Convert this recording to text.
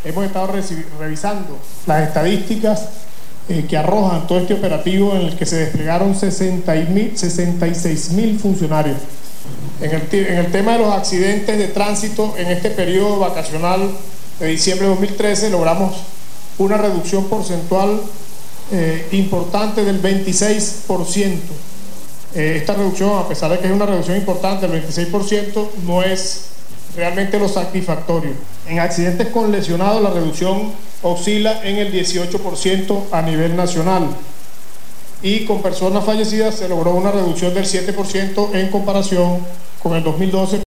hemos estado revisando las estadísticas que arrojan todo este operativo en el que se desplegaron 66.000 funcionarios. En el tema de los accidentes de tránsito, en este periodo vacacional de diciembre de 2013 logramos una reducción porcentual importante del 26%. Esta reducción, a pesar de que es una reducción importante, el 26%, no es realmente lo satisfactorio. En accidentes con lesionados, la reducción oscila en el 18% a nivel nacional. Y con personas fallecidas se logró una reducción del 7% en comparación con el 2012,